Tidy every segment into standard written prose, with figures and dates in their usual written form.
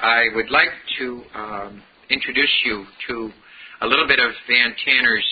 I would like to introduce you to a little bit of Van Tanner's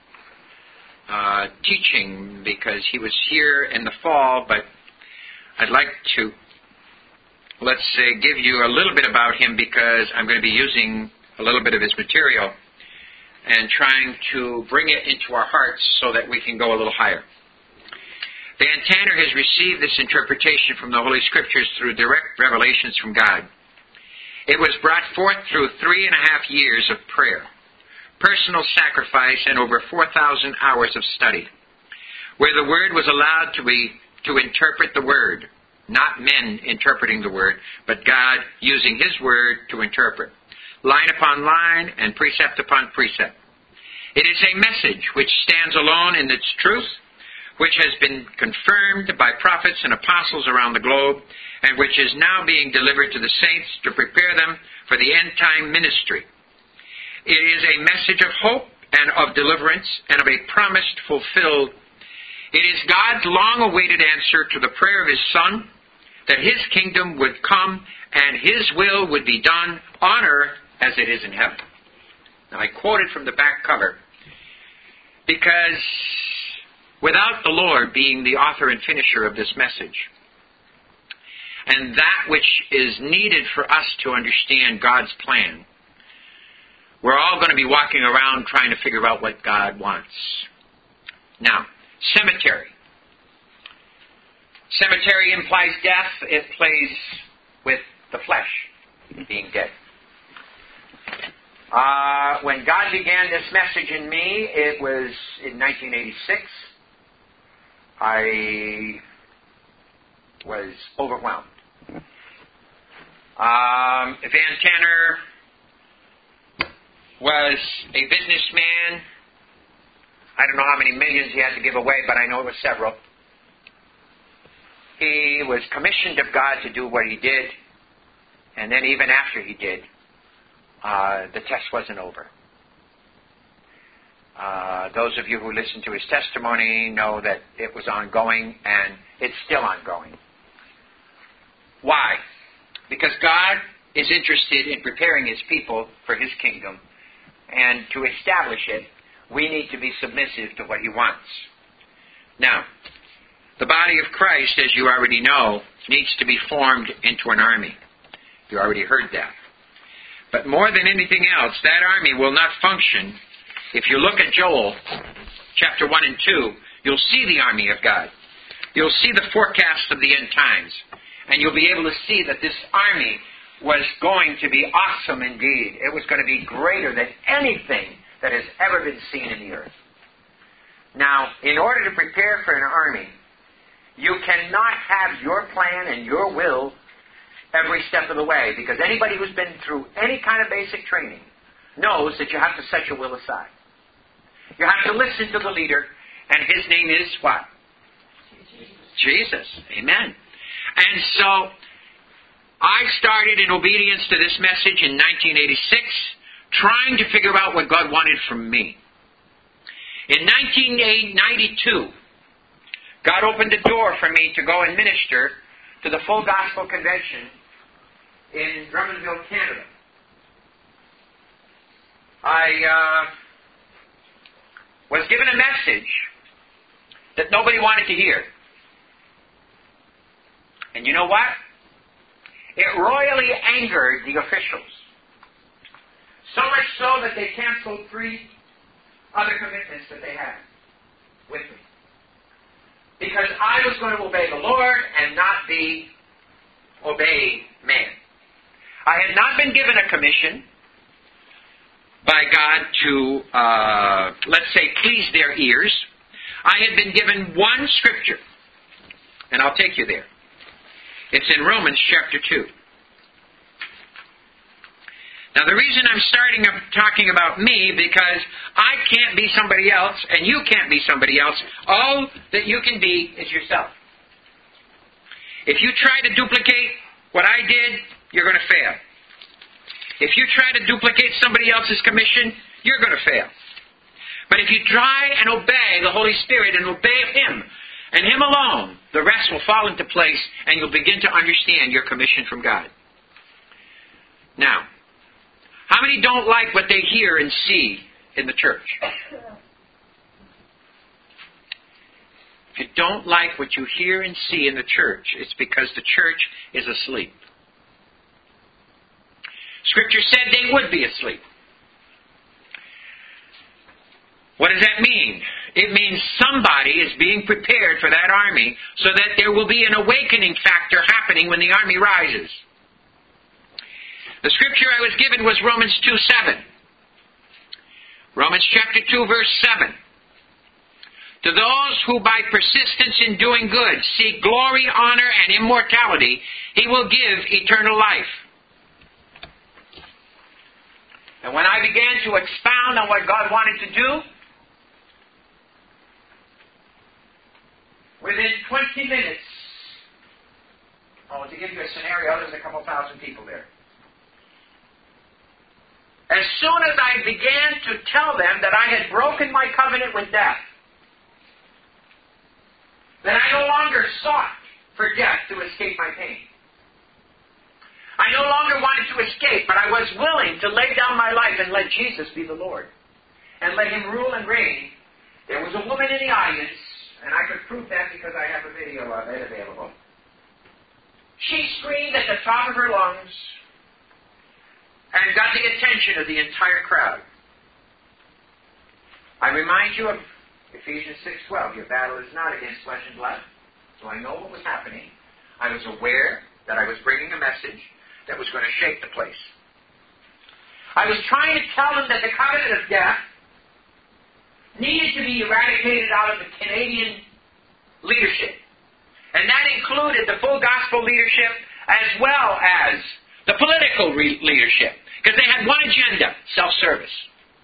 teaching, because he was here in the fall, but I'd like to, let's say, give you a little bit about him, because I'm going to be using a little bit of his material and trying to bring it into our hearts so that we can go a little higher. Van Tanner has received this interpretation from the Holy Scriptures through direct revelations from God. It was brought forth through 3.5 years of prayer, personal sacrifice, and over 4,000 hours of study, where the Word was allowed to interpret the Word, not men interpreting the Word, but God using His Word to interpret, line upon line and precept upon precept. It is a message which stands alone in its truth, which has been confirmed by prophets and apostles around the globe, and which is now being delivered to the saints to prepare them for the end-time ministry. It is a message of hope and of deliverance and of a promise fulfilled. It is God's long-awaited answer to the prayer of His Son, that His kingdom would come and His will would be done on earth as it is in heaven. Now, I quoted from the back cover because without the Lord being the author and finisher of this message, and that which is needed for us to understand God's plan, we're all going to be walking around trying to figure out what God wants. Now, cemetery. Cemetery implies death. It plays with the flesh being dead. When God began this message in me, it was in 1986. I was overwhelmed. Van Tanner was a businessman. I don't know how many millions he had to give away, but I know it was several. He was commissioned of God to do what he did, and then even after he did, the test wasn't over. Those of you who listened to his testimony know that it was ongoing, and it's still ongoing. Why? Because God is interested in preparing His people for His kingdom, and to establish it, we need to be submissive to what He wants. Now, the body of Christ, as you already know, needs to be formed into an army. You already heard that. But more than anything else, that army will not function. If you look at Joel, chapter 1 and 2, you'll see the army of God. You'll see the forecast of the end times. And you'll be able to see that this army was going to be awesome indeed. It was going to be greater than anything that has ever been seen in the earth. Now, in order to prepare for an army, you cannot have your plan and your will every step of the way, because anybody who's been through any kind of basic training knows that you have to set your will aside. You have to listen to the leader, and his name is what? Jesus. Amen. And so, I started in obedience to this message in 1986, trying to figure out what God wanted from me. In 1992, God opened a door for me to go and minister to the Full Gospel Convention in Drummondville, Canada. I was given a message that nobody wanted to hear. And you know what? It royally angered the officials. So much so that they canceled 3 other commitments that they had with me. Because I was going to obey the Lord and not obey man. I had not been given a commission by God to, let's say, please their ears. I had been given one scripture, and I'll take you there. It's in Romans chapter 2. Now, the reason I'm starting up talking about me, because I can't be somebody else, and you can't be somebody else. All that you can be is yourself. If you try to duplicate what I did, you're going to fail. If you try to duplicate somebody else's commission, you're going to fail. But if you try and obey the Holy Spirit and obey Him, and Him alone, the rest will fall into place, and you'll begin to understand your commission from God. Now, how many don't like what they hear and see in the church? If you don't like what you hear and see in the church, it's because the church is asleep. Scripture said they would be asleep. What does that mean? It means somebody is being prepared for that army so that there will be an awakening factor happening when the army rises. The scripture I was given was Romans 2:7. Romans chapter 2, verse 7. To those who by persistence in doing good seek glory, honor, and immortality, He will give eternal life. And when I began to expound on what God wanted to do, within 20 minutes, to give you a scenario, there's a couple thousand people there. As soon as I began to tell them that I had broken my covenant with death, that I no longer sought for death to escape my pain. I no longer wanted to escape, but I was willing to lay down my life and let Jesus be the Lord. And let Him rule and reign. There was a woman in the audience, and I could prove that because I have a video of it available. She screamed at the top of her lungs and got the attention of the entire crowd. I remind you of Ephesians 6:12. Your battle is not against flesh and blood. So I know what was happening. I was aware that I was bringing a message that was going to shake the place. I was trying to tell them that the covenant of death needed to be eradicated out of the Canadian leadership. And that included the full gospel leadership as well as the political leadership. Because they had one agenda, self-service.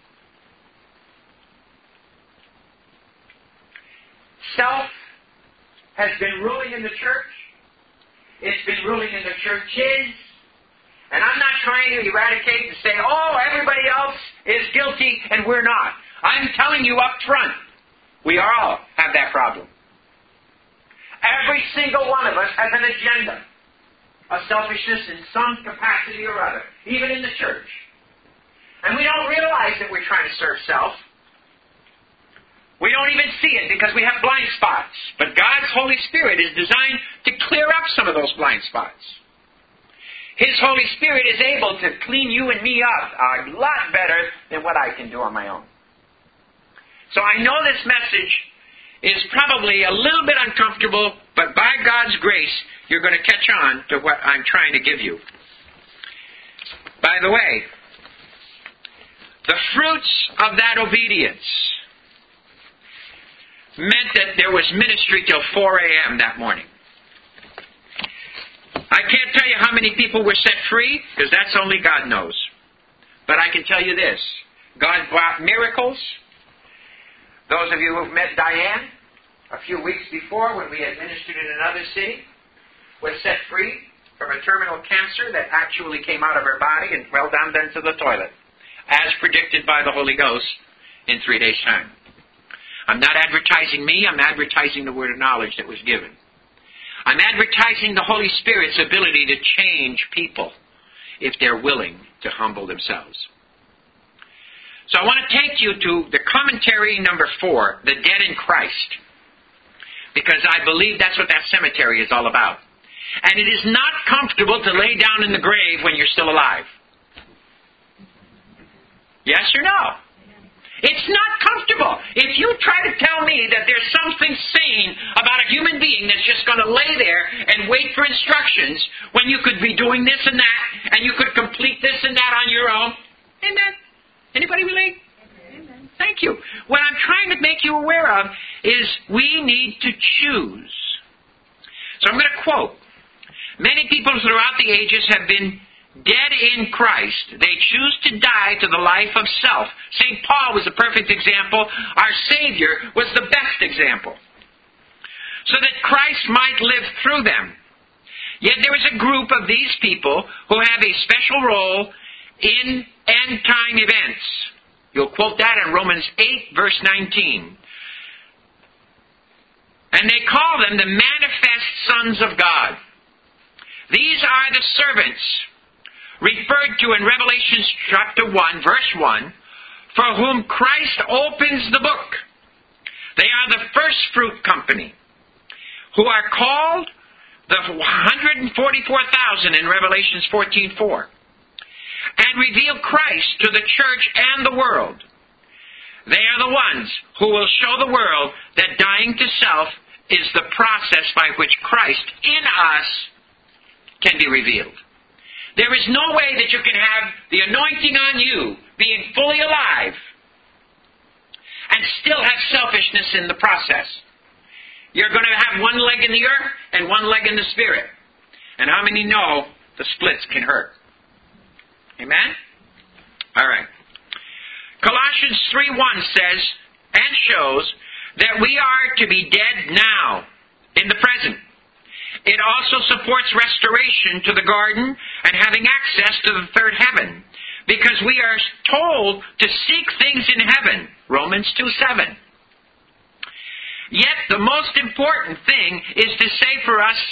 Self has been ruling in the church. It's been ruling in the churches. And I'm not trying to eradicate and say, oh, everybody else is guilty and we're not. I'm telling you up front, we all have that problem. Every single one of us has an agenda of selfishness in some capacity or other, even in the church. And we don't realize that we're trying to serve self. We don't even see it because we have blind spots. But God's Holy Spirit is designed to clear up some of those blind spots. His Holy Spirit is able to clean you and me up a lot better than what I can do on my own. So I know this message is probably a little bit uncomfortable, but by God's grace, you're going to catch on to what I'm trying to give you. By the way, the fruits of that obedience meant that there was ministry till 4 a.m. that morning. I can't tell you how many people were set free, because that's only God knows. But I can tell you this. God brought miracles. Those of you who've met Diane a few weeks before when we had ministered in another city was set free from a terminal cancer that actually came out of her body and fell down into the toilet, as predicted by the Holy Ghost in 3 days' time. I'm not advertising me, I'm advertising the word of knowledge that was given. I'm advertising the Holy Spirit's ability to change people if they're willing to humble themselves. So I want to take you to the commentary number 4, The Dead in Christ, because I believe that's what that cemetery is all about. And it is not comfortable to lay down in the grave when you're still alive. Yes or no? It's not comfortable. If you try to tell me that there's something sane about a human being that's just going to lay there and wait for instructions when you could be doing this and that, and you could complete this and that on your own. Amen. Anybody relate? Amen. Thank you. What I'm trying to make you aware of is we need to choose. So I'm going to quote. Many people throughout the ages have been dead in Christ. They choose to die to the life of self. St. Paul was a perfect example. Our Savior was the best example. So that Christ might live through them. Yet there is a group of these people who have a special role in end-time events. You'll quote that in Romans 8, verse 19. And they call them the manifest sons of God. These are the servants referred to in Revelation chapter 1, verse 1, for whom Christ opens the book. They are the first fruit company, who are called the 144,000 in Revelations 14:4, and reveal Christ to the church and the world. They are the ones who will show the world that dying to self is the process by which Christ in us can be revealed. There is no way that you can have the anointing on you, being fully alive, and still have selfishness in the process. You're going to have one leg in the earth and one leg in the spirit. And how many know the splits can hurt? Amen? All right. Colossians 3:1 says and shows that we are to be dead now, in the present. It also supports restoration to the garden and having access to the third heaven, because we are told to seek things in heaven, Romans 2:7. Yet the most important thing is to say for us,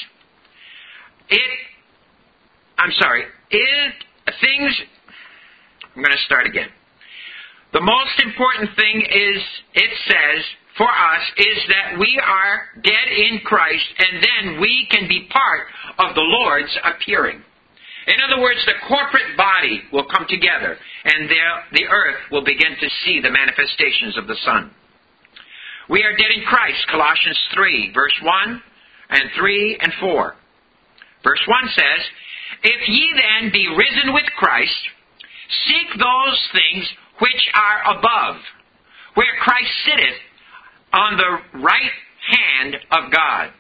I'm going to start again. The most important thing is, it says, for us, is that we are dead in Christ, and then we can be part of the Lord's appearing. In other words, the corporate body will come together, and the earth will begin to see the manifestations of the Son. We are dead in Christ, Colossians 3, verse 1 and 3 and 4. Verse 1 says, if ye then be risen with Christ, seek those things which are above, where Christ sitteth on the right hand of God.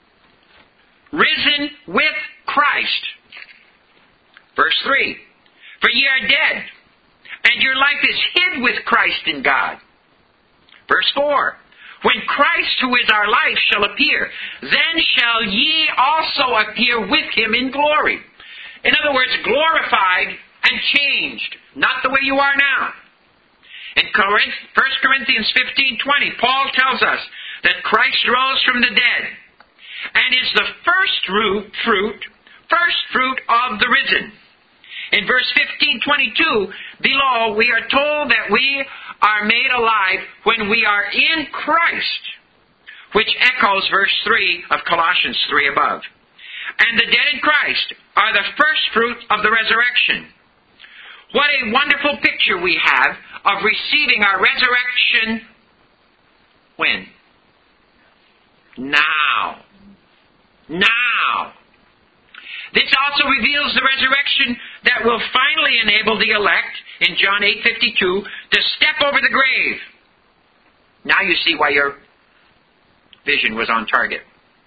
Risen with Christ. Verse 3, for ye are dead, and your life is hid with Christ in God. Verse 4, when Christ, who is our life, shall appear, then shall ye also appear with him in glory. In other words, glorified and changed, not the way you are now. In 1 Corinthians 15:20, Paul tells us that Christ rose from the dead and is the first fruit of the risen. In verse 15:22, below, we are told that we are made alive when we are in Christ, which echoes verse 3 of Colossians 3 above. And the dead in Christ are the first fruit of the resurrection. What a wonderful picture we have of receiving our resurrection. When? Now. Now. This also reveals the resurrection that will finally enable the elect, in John 8:52, to step over the grave. Now you see why your vision was on target.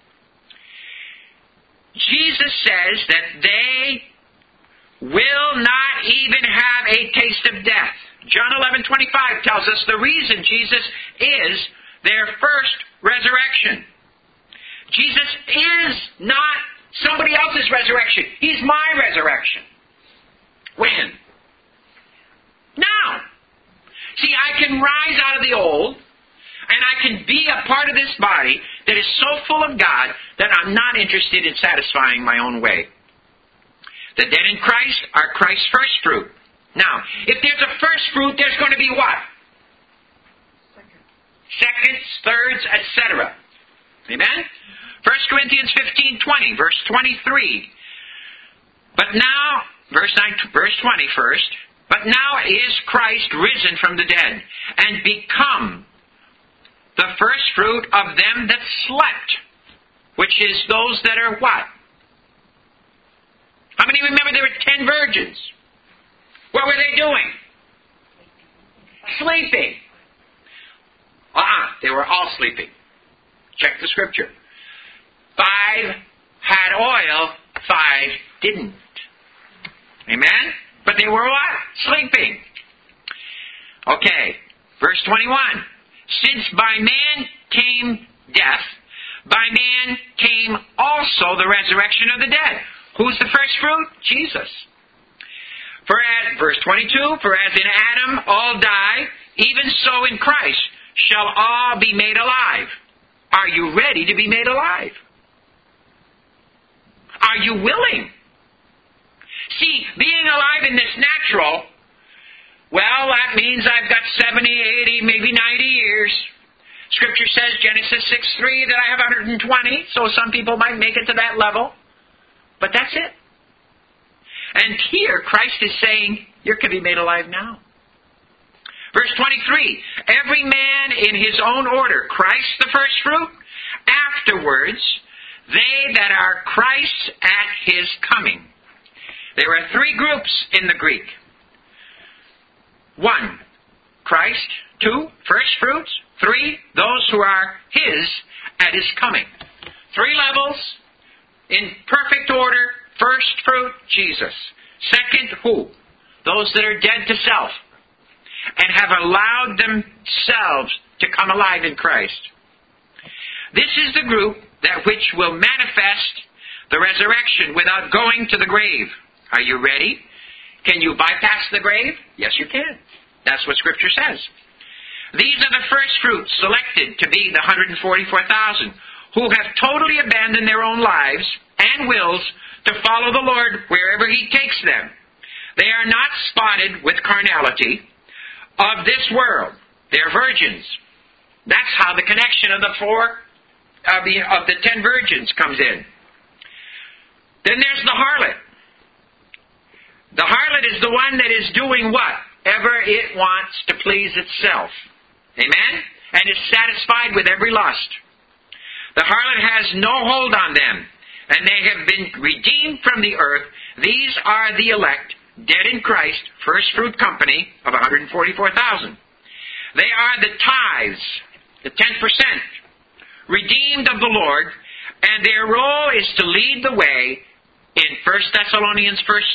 Jesus says that they will not even have a taste of death. John 11:25 tells us the reason Jesus is their first resurrection. Jesus is not somebody else's resurrection. He's my resurrection. When? Now. See, I can rise out of the old, and I can be a part of this body that is so full of God that I'm not interested in satisfying my own way. The dead in Christ are Christ's first fruit. Now, if there's a first fruit, there's going to be what? Seconds, thirds, etc. Amen? 1 Corinthians 15:20, verse 23. But now, verse 20 first. But now is Christ risen from the dead, and become the first fruit of them that slept, which is those that are what? How many remember there were 10 virgins? What were they doing? Sleeping. They were all sleeping. Check the scripture. 5 had oil, 5 didn't. Amen? But they were what? Sleeping. Okay, verse 21. Since by man came death, by man came also the resurrection of the dead. Who's the first fruit? Jesus. Verse 22, for as in Adam all die, even so in Christ shall all be made alive. Are you ready to be made alive? Are you willing? See, being alive in this natural, well, that means I've got 70, 80, maybe 90 years. Scripture says, Genesis 6:3, that I have 120, so some people might make it to that level. But that's it. And here, Christ is saying, you can be made alive now. Verse 23, every man in his own order, Christ the first fruit, afterwards, they that are Christ's at his coming. There are three groups in the Greek. 1, Christ. 2, first fruits. 3, those who are his at his coming. 3 levels in perfect order. First fruit, Jesus. Second, who? Those that are dead to self and have allowed themselves to come alive in Christ. This is the group that which will manifest the resurrection without going to the grave. Are you ready? Can you bypass the grave? Yes, you can. That's what Scripture says. These are the first fruits selected to be the 144,000 who have totally abandoned their own lives and wills to follow the Lord wherever He takes them. They are not spotted with carnality of this world. They are virgins. That's how the connection of the 10 virgins comes in. Then there's the harlot. The harlot is the one that is doing whatever it wants to please itself. Amen? And is satisfied with every lust. The harlot has no hold on them, and they have been redeemed from the earth. These are the elect, dead in Christ, first fruit company of 144,000. They are the tithes, the 10%, redeemed of the Lord, and their role is to lead the way in 1 Thessalonians verse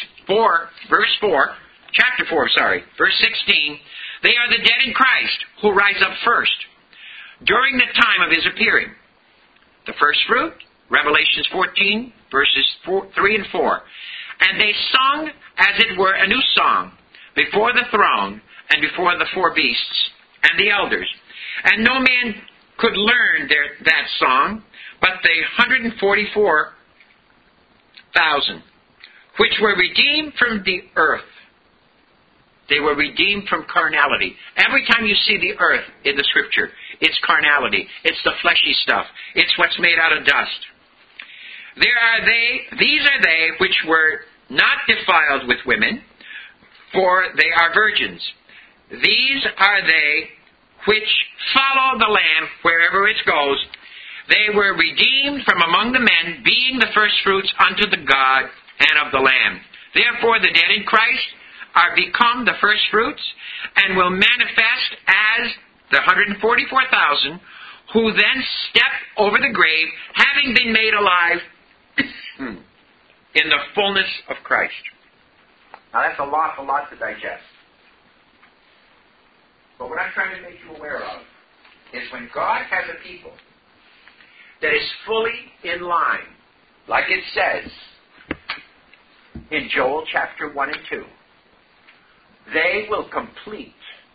16. They are the dead in Christ who rise up first during the time of His appearing. The first fruit, Revelations 14, verses 3 and 4. And they sung, as it were, a new song before the throne and before the 4 beasts and the elders. And no man could learn that song but the 144,000, which were redeemed from the earth. They were redeemed from carnality. Every time you see the earth in the Scripture, it's carnality. It's the fleshy stuff. It's what's made out of dust. These are they which were not defiled with women, for they are virgins. These are they which follow the Lamb wherever it goes. They were redeemed from among the men, being the firstfruits unto the God and of the Lamb. Therefore the dead in Christ are become the firstfruits, and will manifest as the 144,000, who then step over the grave, having been made alive in the fullness of Christ. Now that's an awful lot to digest. But what I'm trying to make you aware of is when God has a people that is fully in line, like it says in Joel chapter 1 and 2, they will complete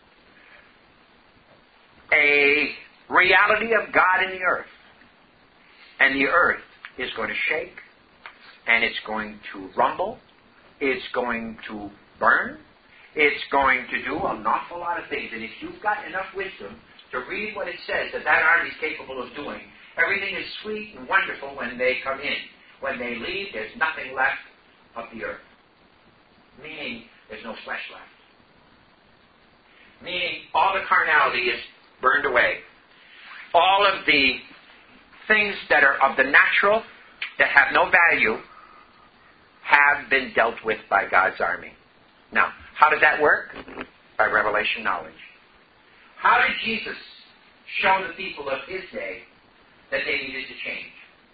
a reality of God in the earth. And the earth is going to shake, and it's going to rumble, it's going to burn, it's going to do an awful lot of things. And if you've got enough wisdom to read what it says that army is capable of doing, everything is sweet and wonderful when they come in. When they leave, there's nothing left of the earth. Meaning, there's no flesh left. Meaning, all the carnality is burned away. All of the things that are of the natural, that have no value, have been dealt with by God's army. Now, how does that work? By revelation knowledge. How did Jesus show the people of His day that they needed to change?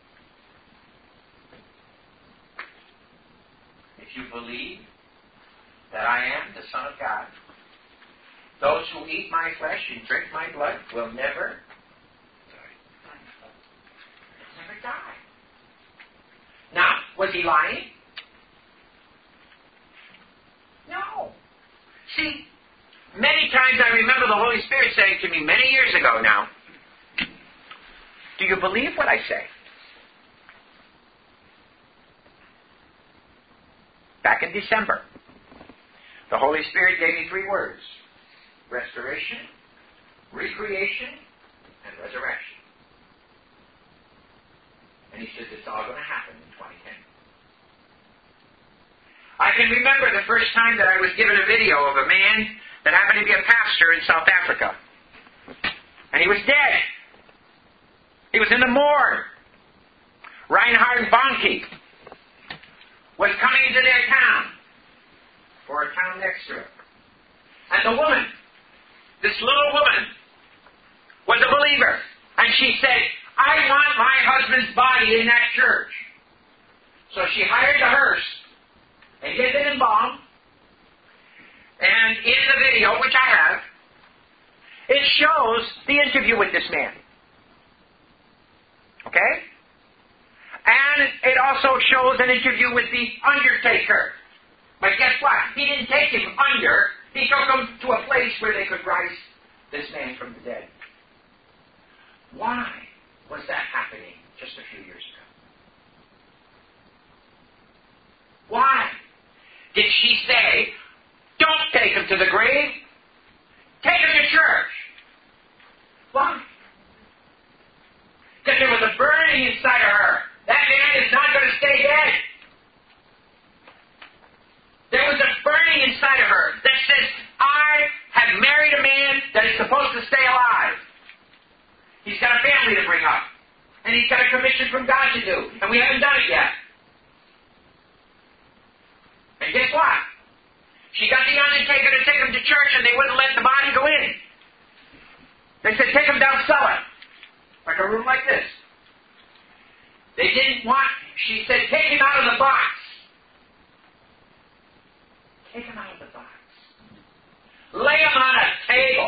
If you believe that I am the Son of God, those who eat my flesh and drink my blood will never die. Now, was He lying? No. See, many times I remember the Holy Spirit saying to me many years ago now, do you believe what I say? back in December, the Holy Spirit gave me 3 words: restoration, recreation, and resurrection. And he says it's all going to happen in 2010. I can remember the first time that I was given a video of a man that happened to be a pastor in South Africa. And he was dead. He was in the morgue. Reinhard Bonnke was coming into their town, or a town next to it. And the woman, this little woman, was a believer. And she said, I want my husband's body in that church. So she hired a hearse and gave it embalmed. And in the video, which I have, it shows the interview with this man. Okay? And it also shows an interview with the undertaker. But guess what? He didn't take him under. He took him to a place where they could rise this man from the dead. Why was that happening just a few years ago? Why did she say, don't take him to the grave, take him to church? Why? Because there was a burning inside of her. That man is not going to stay dead. There was a burning inside of her that says, I have married a man that is supposed to stay alive. He's got a family to bring up. And he's got a commission from God to do. And we haven't done it yet. And guess what? She got the undertaker to take him to church and they wouldn't let the body go in. They said, take him down cellar. Like a room like this. They didn't want, she said, take him out of the box. Take him out of the box. Lay him on a table.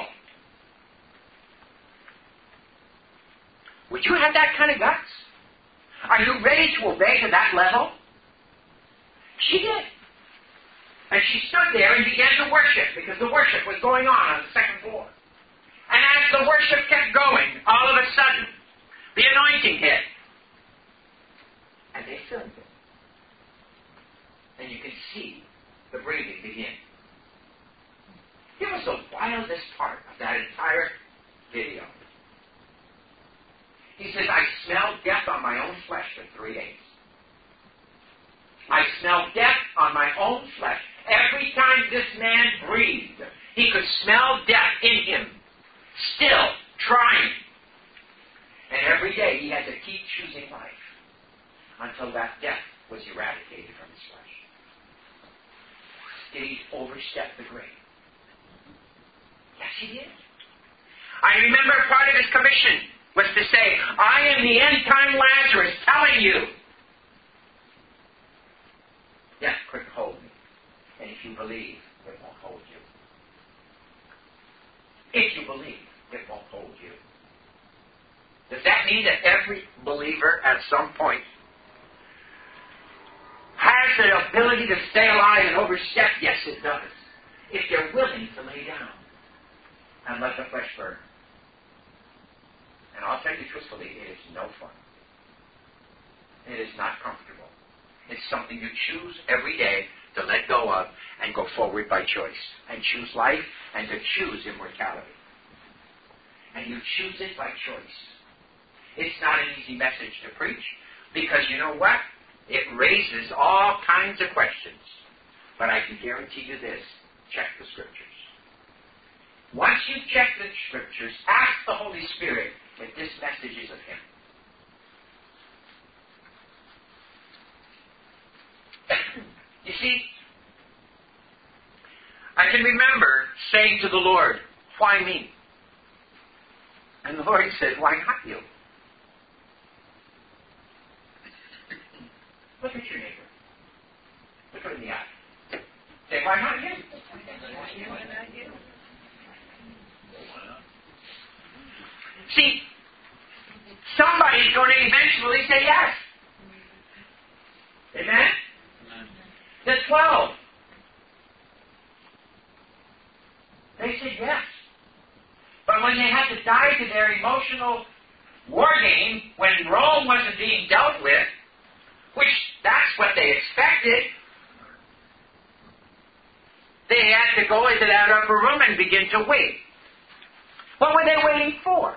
Would you have that kind of guts? Are you ready to obey to that level? She did. And she stood there and began to worship because the worship was going on the second floor. And as the worship kept going, all of a sudden, the anointing hit. And they filmed it. And you can see the breathing begin. It was the wildest part of that entire video. He says, I smelled death on my own flesh for 3 days. I smelled death on my own flesh. Every time this man breathed, he could smell death in him. Still trying. And every day he had to keep choosing life until that death was eradicated from his flesh. Did he overstep the grave? Yes, he did. I remember part of his commission was to say, I am the end-time Lazarus telling you. Death couldn't hold me. And if you believe, it won't hold you. If you believe, it won't hold you. Does that mean that every believer at some point has the ability to stay alive and overstep? Yes, it does. If you're willing to lay down and let the flesh burn. And I'll tell you truthfully, it is no fun. It is not comfortable. It's something you choose every day to let go of and go forward by choice. And choose life and to choose immortality. And you choose it by choice. It's not an easy message to preach because you know what? It raises all kinds of questions. But I can guarantee you this. Check the Scriptures. Once you check the Scriptures, ask the Holy Spirit if this message is of Him. You see, I can remember saying to the Lord, why me? And the Lord said, why not you? Look at your neighbor. Look him in the eye. Say, why not you? See, somebody's going to eventually say yes. Amen? The 12. They said yes. But when they had to die to their emotional war game, when Rome wasn't being dealt with, which that's what they expected, had to go into that upper room and begin to wait. What were they waiting for?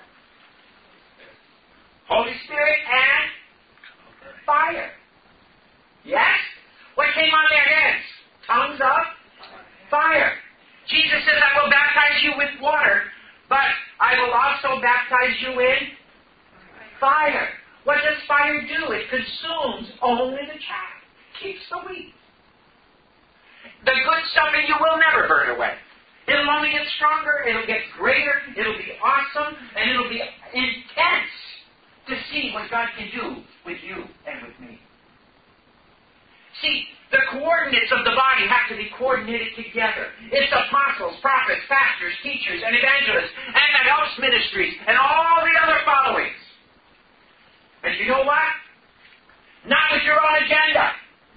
Holy Spirit and fire. Yes? What came on their heads? Tongues of fire. Jesus says, I will baptize you with water, but I will also baptize you in fire. What does fire do? It consumes only the chaff. Keeps the wheat. The good stuff in you will never burn away. It'll only get stronger, it'll get greater, it'll be awesome, and it'll be intense to see what God can do with you and with me. See, the coordinates of the body have to be coordinated together. It's apostles, prophets, pastors, teachers, and evangelists, and the house ministries, and all the other followings. And you know what? Not with your own agenda,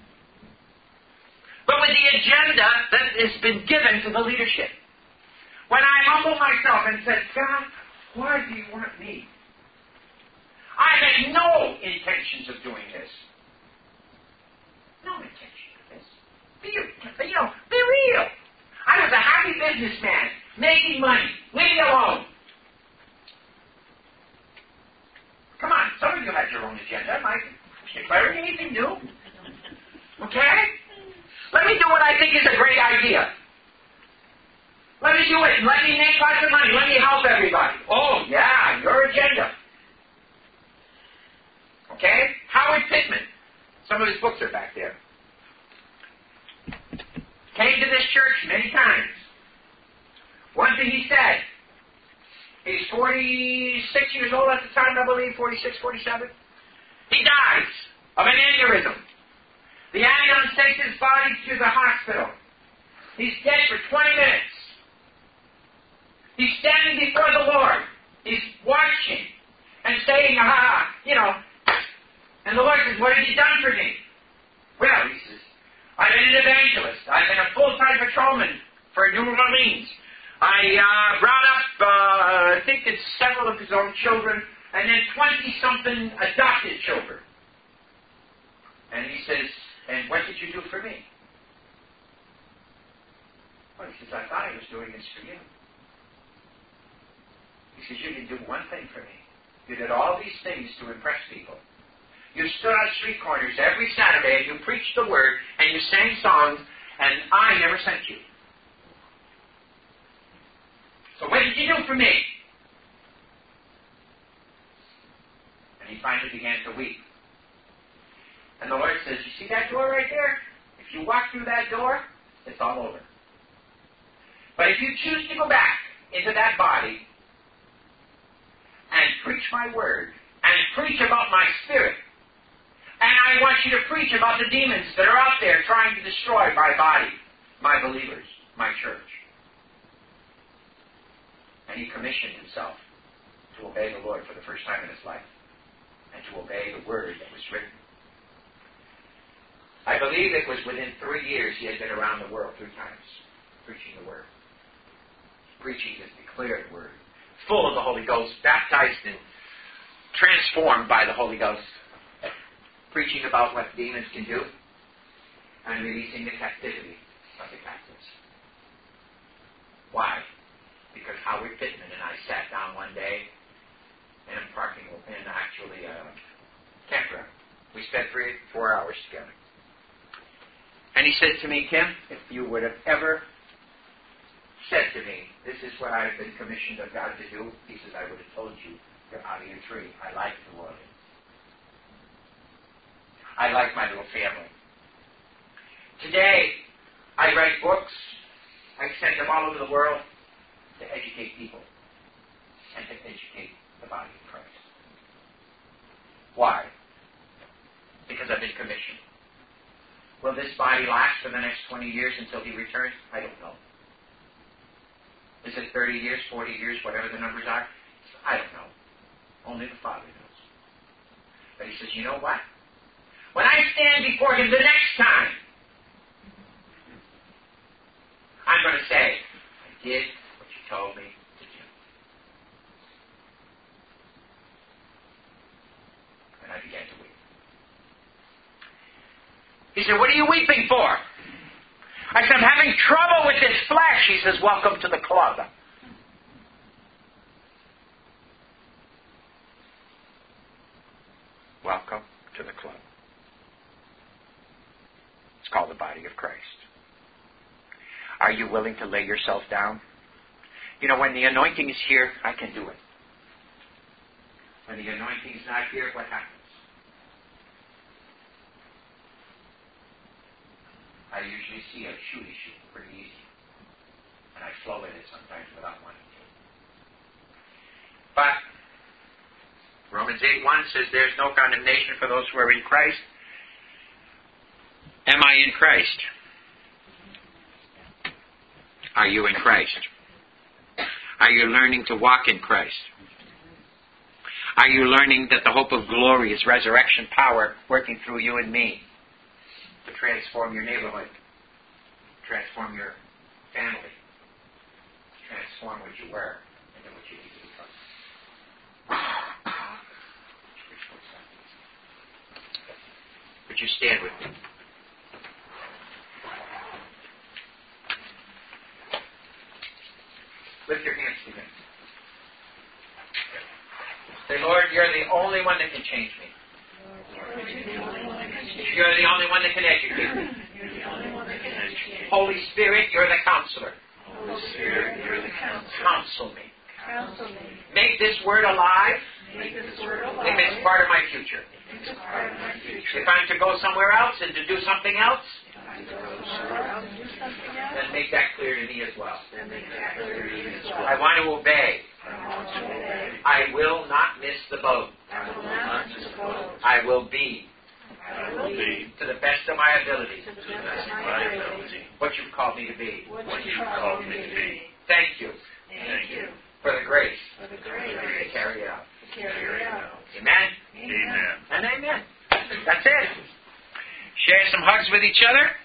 but with the agenda that has been given to the leadership. When I humbled myself and said, God, why do you want me? I had no intentions of doing this. No intention of this. Be real. I was a happy businessman, making money, leave me alone. Come on, some of you have your own agenda. Am I declaring anything new? Okay? Let me do what I think is a great idea. Let me do it. Let me make lots of money. Let me help everybody. Oh, yeah, your agenda. Okay? Howard Pittman. Some of his books are back there. Came to this church many times. One thing he said, he's 46 years old at the time, I believe, 46, 47. He dies of an aneurysm. The ambulance takes his body to the hospital. He's dead for 20 minutes. He's standing before the Lord. He's watching and saying, and the Lord says, what have you done for me? Well, he says, I've been an evangelist. I've been a full-time patrolman for New Orleans. I brought up, I think it's several of his own children, and then 20-something adopted children. And he says, and what did you do for me? Well, he says, I thought I was doing this for you. He says, you didn't do one thing for me. You did all these things to impress people. You stood on street corners every Saturday and you preached the word and you sang songs, and I never sent you. So what did you do for me? And he finally began to weep. And the Lord says, you see that door right there? If you walk through that door, it's all over. But if you choose to go back into that body and preach my word and preach about my spirit, and I want you to preach about the demons that are out there trying to destroy my body, my believers, my church. And he commissioned himself to obey the Lord for the first time in his life and to obey the word that was written. I believe it was within 3 years he had been around the world 3 times, preaching the word. Preaching his declared word, full of the Holy Ghost, baptized and transformed by the Holy Ghost. Preaching about what demons can do and releasing the captivity of the captives. Why? Because Howard Pittman and I sat down one day in a campground. We spent 3 or 4 hours together. And he said to me, Kim, if you would have ever said to me, this is what I have been commissioned of God to do, he says, I would have told you, you're out of your tree. I like the Lord. I like my little family. Today, I write books. I send them all over the world to educate people and to educate the body of Christ. Why? Because I've been commissioned. Will this body last for the next 20 years until he returns? I don't know. Is it 30 years, 40 years, whatever the numbers are? I don't know. Only the Father knows. But he says, you know what? When I stand before him the next time, I'm going to say, I did what you told me to do. And I began to weep. He said, what are you weeping for? I said, I'm having trouble with this flesh. He says, welcome to the club. Welcome to the club. It's called the body of Christ. Are you willing to lay yourself down? You know, when the anointing is here, I can do it. When the anointing is not here, what happens? I usually see a shooty shoot pretty easy. And I flow in it sometimes without wanting to. But Romans 8:1 says there's no condemnation for those who are in Christ. Am I in Christ? Are you in Christ? Are you learning to walk in Christ? Are you learning that the hope of glory is resurrection power working through you and me to transform your neighborhood, transform your family, transform what you were into what you need to become? Would you stand with me? Lift your hands to me. Say, Lord, you're the only one that can change me. You're the only one that can educate me. Holy Spirit, you're the counselor. Counsel me. Make this word alive if it's part of my future. If I'm to go somewhere else and to do something else, then make that clear to me as well. I want to obey. I will not miss the boat. I will be, to the best of my ability, what you've called me to be. Thank you for the grace to carry it out. Amen? And amen. That's it. Share some hugs with each other.